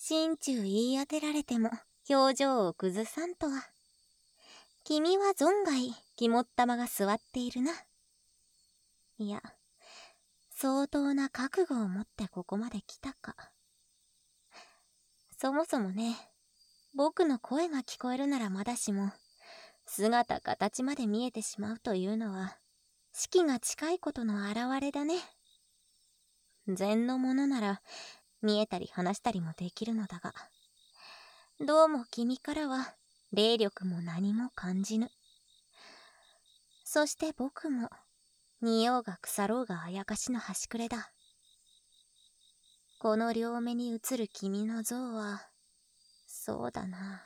心中言い当てられても表情を崩さんとは。君は存外肝っ玉が座っているな。いや、相当な覚悟を持ってここまで来たか。そもそもね、僕の声が聞こえるならまだしも、姿形まで見えてしまうというのは、死期が近いことの表れだね。禅のものなら、見えたり話したりもできるのだが、どうも君からは、霊力も何も感じぬ。そして僕も、似ようが腐ろうがあやかしの端くれだ。この両目に映る君の像は、そうだな。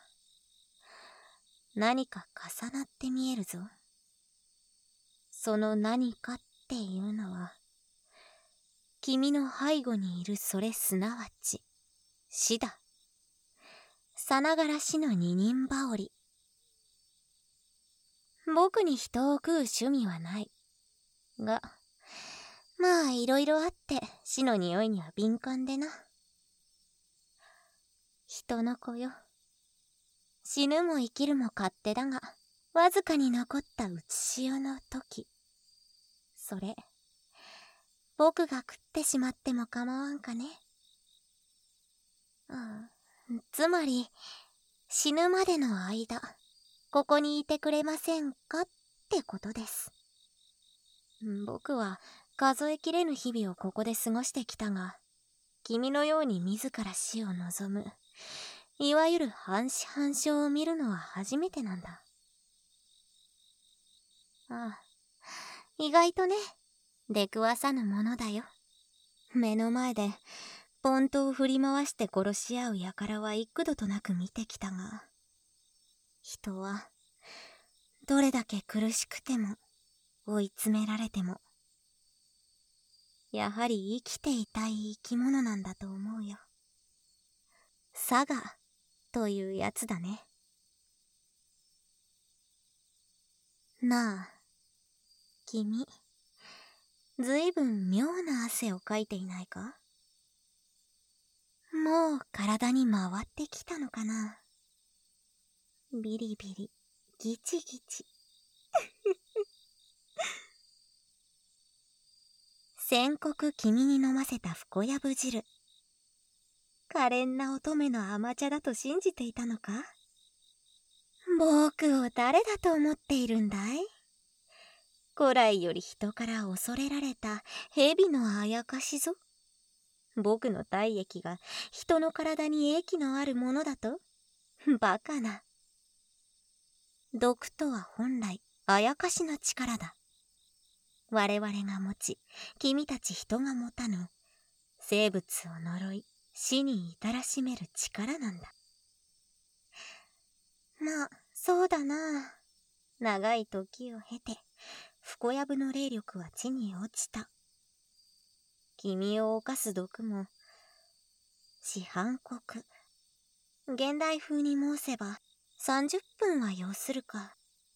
何か重なって見えるぞ。その何かっていうのは、君の背後にいるそれすなわち、死だ。さながら死の二人羽織。僕に人を食う趣味はない。が、まあいろいろあって死の匂いには敏感でな。人の子よ。死ぬも生きるも勝手だが、わずかに残ったうつしおの時。それ、僕が食ってしまっても構わんかね。つまり、死ぬまでの間、ここにいてくれませんかってことです。僕は数えきれぬ日々をここで過ごしてきたが、君のように自ら死を望む、いわゆる半死半生を見るのは初めてなんだ。ああ、意外とね、出くわさぬものだよ。目の前でポントを振り回して殺し合う輩は幾度となく見てきたが、人はどれだけ苦しくても追い詰められても、やはり生きていたい生き物なんだと思うよ。サガというやつだね。なあ、君、ずいぶん妙な汗をかいていないか？もう体に回ってきたのかな。ビリビリ、ギチギチ。先刻君に飲ませたふこやぶ汁。可憐な乙女の甘茶だと信じていたのか？僕を誰だと思っているんだい？古来より人から恐れられた蛇のあやかしぞ。僕の体液が人の体に益のあるものだと？バカな。毒とは本来あやかしの力だ。我々が持ち、君たち人が持たぬ生物を呪い、死に至らしめる力なんだ。まあ、そうだな。長い時を経て、ふこやぶの霊力は地に落ちた。君を犯す毒も、四半国。現代風に申せば、30分は要するか。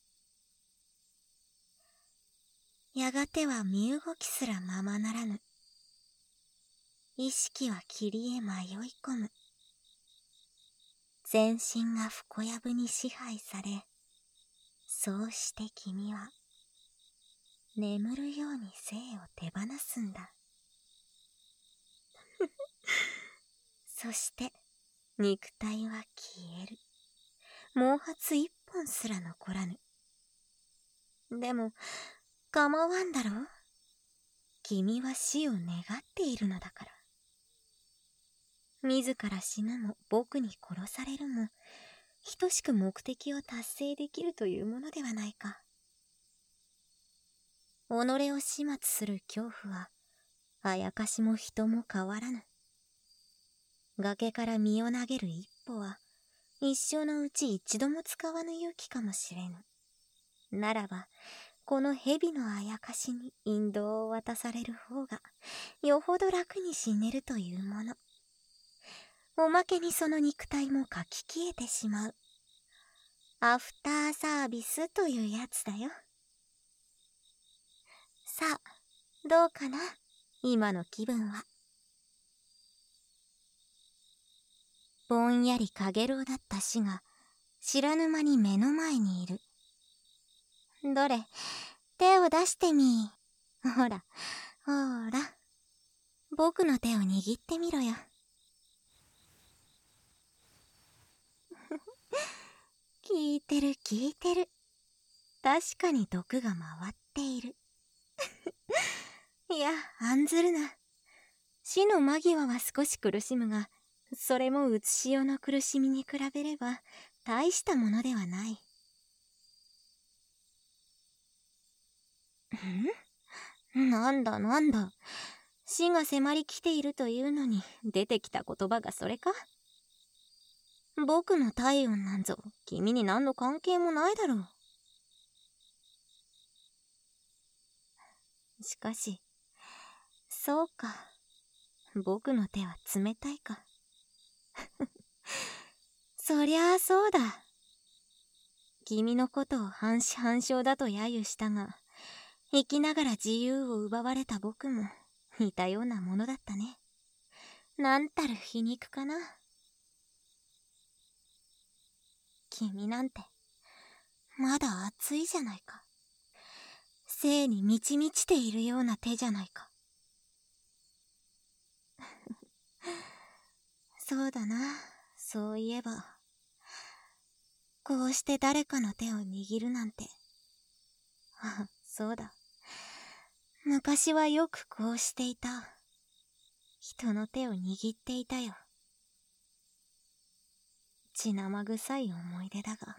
やがては身動きすらままならぬ。意識は霧へ迷い込む。全身がふこやぶに支配され、そうして君は、眠るように生を手放すんだ。そして、肉体は消える。毛髪一本すら残らぬ。でも、構わんだろう？君は死を願っているのだから。自ら死ぬも僕に殺されるも、等しく目的を達成できるというものではないか。己を始末する恐怖は、あやかしも人も変わらぬ。崖から身を投げる一歩は、一生のうち一度も使わぬ勇気かもしれぬ。ならば、この蛇のあやかしに引導を渡される方が、よほど楽に死ねるというもの。おまけにその肉体もかき消えてしまう。アフターサービスというやつだよ。さあ、どうかな、今の気分は。 ぼんやりかげろうだった死が知らぬ間に目の前にいる。どれ、手を出してみ。ほら、ほら、僕の手を握ってみろよ。聞いてる聞いてる。確かに毒が回っている。いや、案ずるな。死の間際は少し苦しむが、それもうつしおの苦しみに比べれば大したものではない。なんだなんだ。死が迫り来ているというのに出てきた言葉がそれか？僕の体温なんぞ君に何の関係もないだろう。しかし、そうか。僕の手は冷たいか。そりゃあそうだ。君のことを半死半生だと揶揄したが、生きながら自由を奪われた僕も似たようなものだったね。なんたる皮肉かな。君なんてまだ熱いじゃないか。生に満ち満ちているような手じゃないか。そうだな。そういえばこうして誰かの手を握るなんて。あ、そうだ。昔はよくこうしていた。人の手を握っていたよ。血生臭い思い出だが。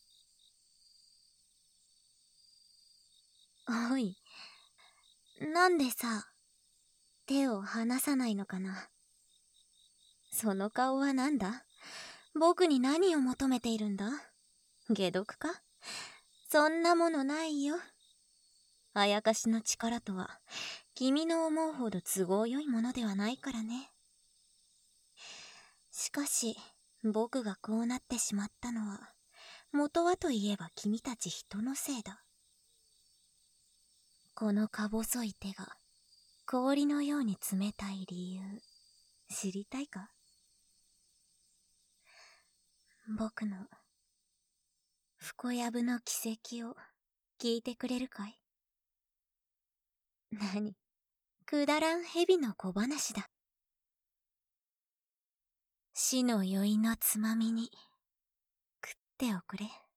おい、なんでさ、手を離さないのかな。その顔はなんだ？僕に何を求めているんだ？解毒か？そんなものないよ。あやかしの力とは、君の思うほど都合よいものではないからね。しかし、僕がこうなってしまったのは、元はといえば君たち人のせいだ。このか細い手が、氷のように冷たい理由、知りたいか？僕の、ふこやぶの奇跡を聞いてくれるかい？何？くだらん蛇の小話だ。死の酔いのつまみに食っておくれ。